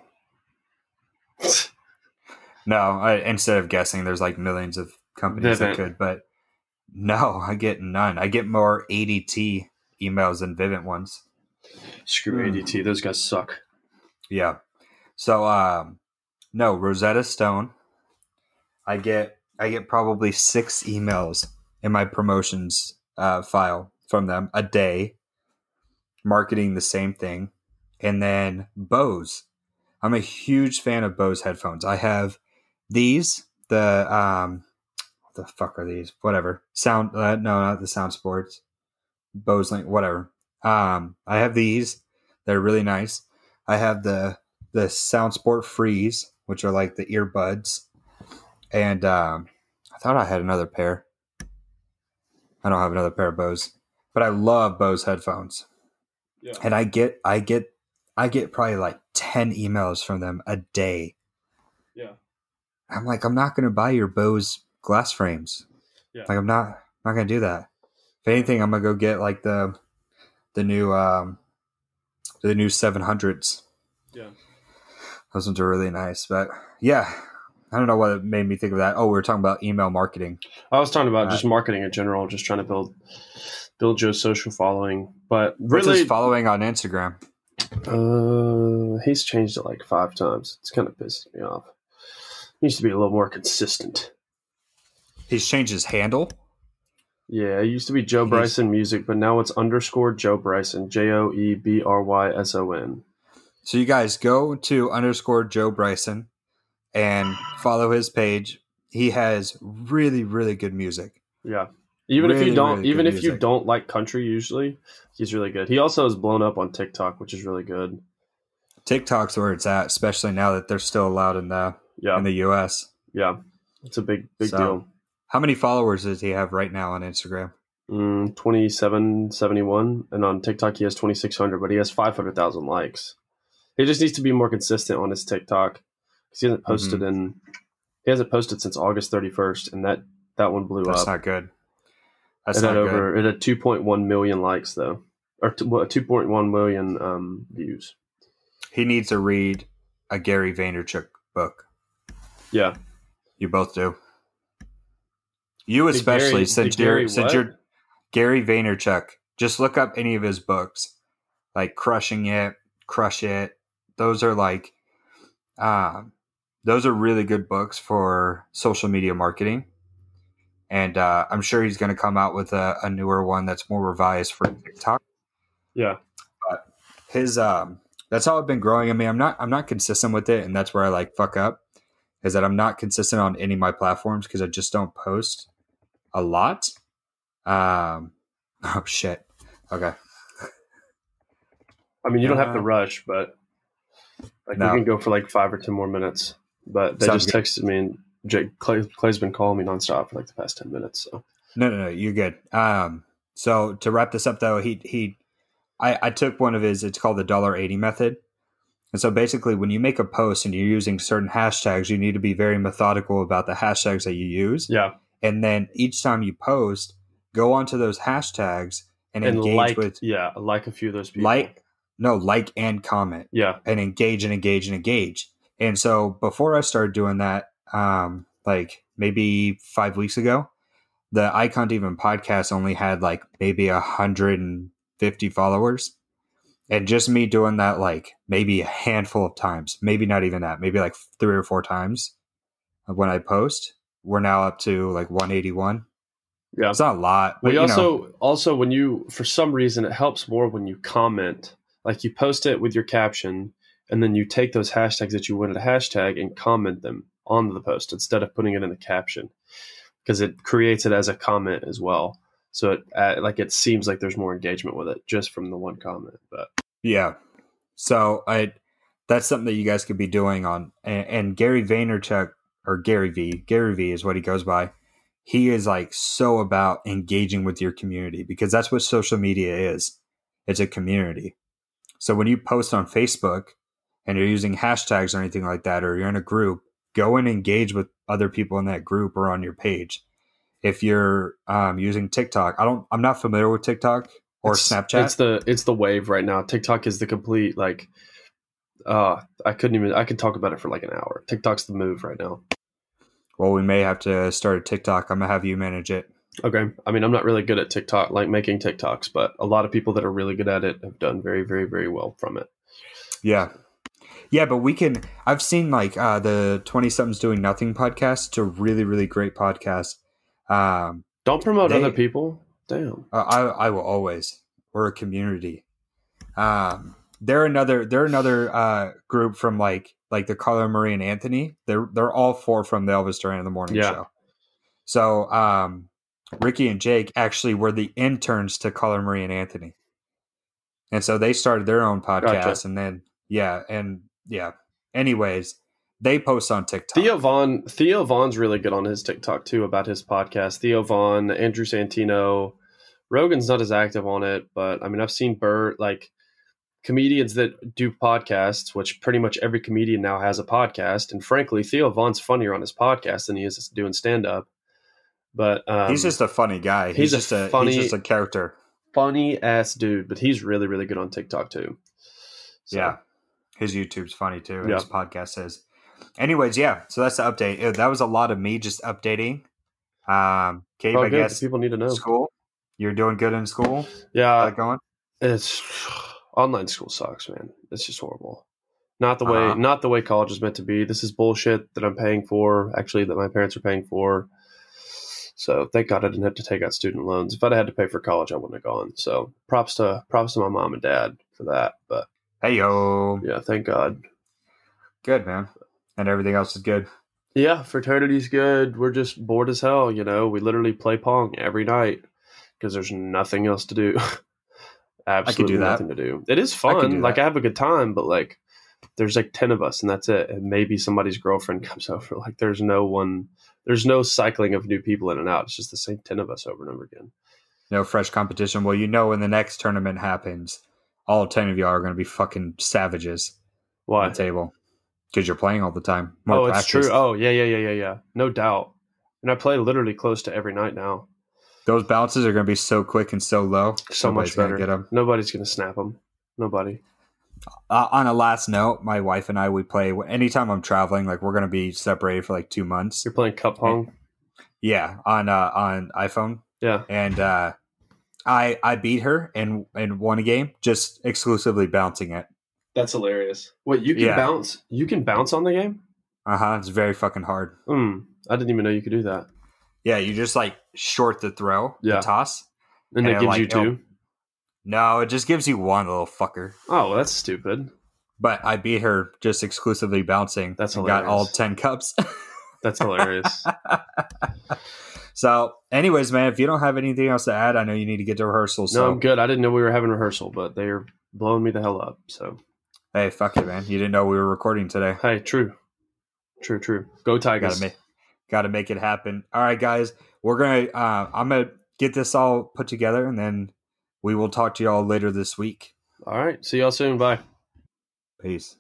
No, instead of guessing, there's like millions of companies that Vivint. could, but no, I get none. I get more ADT emails than Vivint ones. Screw ADT. Those guys suck. Yeah. So, no, Rosetta Stone. I get probably 6 emails in my promotions file from them a day, marketing the same thing, and then Bose. I'm a huge fan of Bose headphones. I have these, what the fuck are these? Whatever. No, not the Sound Sports. Bose Link, whatever. I have these. They're really nice. I have the Sound Sport Freeze, which are like the earbuds. And I thought I had another pair. I don't have another pair of Bose, but I love Bose headphones. Yeah. And I get probably like 10 emails from them a day. Yeah. I'm like, I'm not going to buy your Bose glass frames. Yeah. Like, I'm not going to do that. If anything, I'm going to go get like the new the new 700s. Yeah. Those ones are really nice. But yeah, I don't know what made me think of that. Oh, we were talking about email marketing. I was talking about just marketing in general, just trying to build Joe's social following. But What's really, his following on Instagram? he's changed it like 5 times. It's kind of pissing me off. He needs to be a little more consistent. He's changed his handle. Yeah, it used to be Joe Bryson Music, but now it's _ Joe Bryson, JoeBryson. So you guys go to _ Joe Bryson and follow his page. He has really, really good music. Yeah. Even if you don't like country usually, he's really good. He also has blown up on TikTok, which is really good. TikTok's where it's at, especially now that they're still allowed in the US. Yeah. It's a big deal. How many followers does he have right now on Instagram? 2771, and on TikTok he has 2600, but he has 500,000 likes. He just needs to be more consistent on his TikTok because he hasn't posted since August 31st, and that one blew up. That's not good. It had 2.1 million likes though, or 2.1 million views. He needs to read a Gary Vaynerchuk book. Yeah, you both do. You especially, since you're Gary Vaynerchuk. Just look up any of his books, like Crushing It, Crush It. Those are those are really good books for social media marketing. And I'm sure he's going to come out with a newer one that's more revised for TikTok. Yeah, but his that's how I've been growing. I mean, I'm not consistent with it, and that's where I fuck up. Is that I'm not consistent on any of my platforms because I just don't post a lot. Oh shit. Okay. I mean, you don't have to rush, but you can go for 5 or 10 more minutes. But they just texted me, and Clay's been calling me nonstop for the past 10 minutes. So no, you're good. So to wrap this up though, I took one of his. It's called the $1.80 method. And so basically, when you make a post and you're using certain hashtags, you need to be very methodical about the hashtags that you use. Yeah. And then each time you post, go onto those hashtags and engage with. Yeah, like a few of those people. Like and comment. Yeah. And engage. And so before I started doing that, maybe 5 weeks ago, the I Can't Even podcast only had maybe 150 followers. And just me doing that maybe a handful of times, maybe not even that, maybe 3 or 4 times when I post, we're now up to 181. Yeah. It's not a lot. But also when you, for some reason, it helps more when you comment. You post it with your caption, and then you take those hashtags that you wanted to hashtag and comment them on the post instead of putting it in the caption, because it creates it as a comment as well. So it seems like there's more engagement with it just from the one comment. But yeah, so that's something that you guys could be doing on. And Gary Vaynerchuk, or Gary V is what he goes by. He is so about engaging with your community, because that's what social media is. It's a community. So when you post on Facebook and you're using hashtags or anything like that, or you're in a group, go and engage with other people in that group or on your page. If you're using TikTok, I'm not familiar with TikTok or Snapchat. It's the wave right now. TikTok is the complete I could talk about it for an hour. TikTok's the move right now. Well, we may have to start a TikTok. I'm gonna have you manage it. Okay. I mean, I'm not really good at TikTok, making TikToks, but a lot of people that are really good at it have done very, very, very well from it. Yeah. Yeah, but I've seen the 20-somethings Doing Nothing podcast. It's a really, really great podcast. Don't promote other people. Damn. I will always. We're a community. They're another group from the Carla Marie and Anthony. They're all 4 from the Elvis Duran in the Morning show. So Ricky and Jake actually were the interns to Carla Marie and Anthony, and so they started their own podcast. Gotcha. And then Anyways, they post on TikTok. Theo Vaughn's really good on his TikTok too about his podcast. Theo Vaughn, Andrew Santino, Rogan's not as active on it, but I mean, I've seen comedians that do podcasts, which pretty much every comedian now has a podcast. And frankly, Theo Vaughn's funnier on his podcast than he is doing stand up. But he's just a funny guy. He's just a character. Funny ass dude, but he's really, really good on TikTok too. So, Yeah. His YouTube's funny too. Yeah. His podcast is. Anyways, yeah. So that's the update. That was a lot of me just updating. Cave, Oh, I good. guess. People need to know. School. You're doing good in school? Yeah. How's it going? It's online school sucks, man. It's just horrible. Not the way college is meant to be. This is bullshit that I'm paying for, actually, that my parents are paying for. So thank God I didn't have to take out student loans. If I'd had to pay for college, I wouldn't have gone. So props to my mom and dad for that. But Hey yo. yeah, thank God. Good, man. And everything else is good. Yeah, fraternity's good. We're just bored as hell, you know. We literally play Pong every night because there's nothing else to do. Absolutely nothing to do. It is fun. Like, I have a good time, but like, there's like 10 of us and that's it. And maybe somebody's girlfriend comes over. Like, there's no cycling of new people in and out. It's just the same 10 of us over and over again. No fresh competition. Well, you know, when the next tournament happens, all 10 of y'all are going to be fucking savages. Why? On the table. Because you're playing all the time. More practice. It's true. Oh, yeah. No doubt. And I play literally close to every night now. Those bounces are going to be so quick and so low. So much better. Get them. Nobody's going to snap them. Nobody. On a last note, my wife and I, we play anytime I'm traveling. Like, we're going to be separated for like 2 months. You're playing Cup Pong? Yeah, on iPhone. Yeah. And I beat her and won a game just exclusively bouncing it. That's hilarious. Wait, you can bounce? You can bounce on the game? It's very fucking hard. I didn't even know you could do that. Yeah, you just like short the throw, the toss. And it gives you 2? No, it just gives you 1, little fucker. Oh, well, that's stupid. But I beat her just exclusively bouncing. That's and hilarious. Got all 10 cups. That's hilarious. So, anyways, man, if you don't have anything else to add, I know you need to get to rehearsal. So. No, I'm good. I didn't know we were having rehearsal, but they're blowing me the hell up. So, hey, fuck it, man. You didn't know we were recording today. Hey, true. Go Tigers. Got to make it happen. All right, guys, we're gonna. I'm gonna get this all put together, and then we will talk to y'all later this week. All right. See y'all soon. Bye. Peace.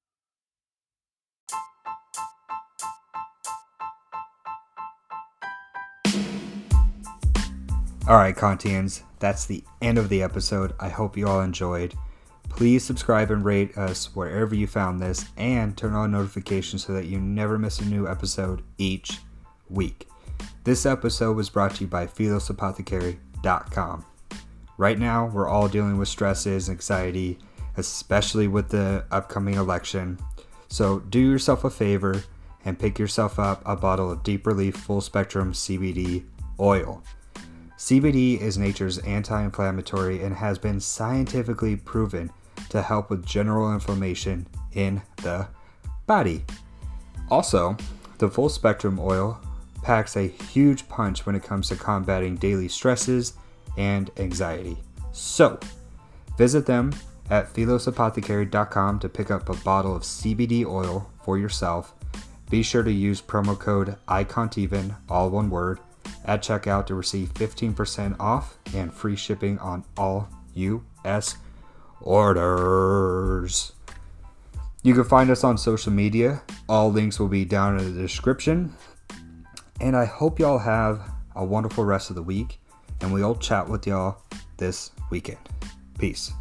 All right, Kantians, that's the end of the episode. I hope you all enjoyed. Please subscribe and rate us wherever you found this, and turn on notifications so that you never miss a new episode each week. This episode was brought to you by philosapothecary.com. Right now, we're all dealing with stresses, anxiety, especially with the upcoming election. So do yourself a favor and pick yourself up a bottle of Deep Relief Full Spectrum CBD oil. CBD is nature's anti-inflammatory and has been scientifically proven to help with general inflammation in the body. Also, the Full Spectrum oil packs a huge punch when it comes to combating daily stresses and anxiety. So, visit them at philosapothecary.com to pick up a bottle of CBD oil for yourself. Be sure to use promo code ICONTEVEN, all one word, at checkout to receive 15% off and free shipping on all U.S. orders. You can find us on social media. All links will be down in the description. And I hope y'all have a wonderful rest of the week. And we'll chat with y'all this weekend. Peace.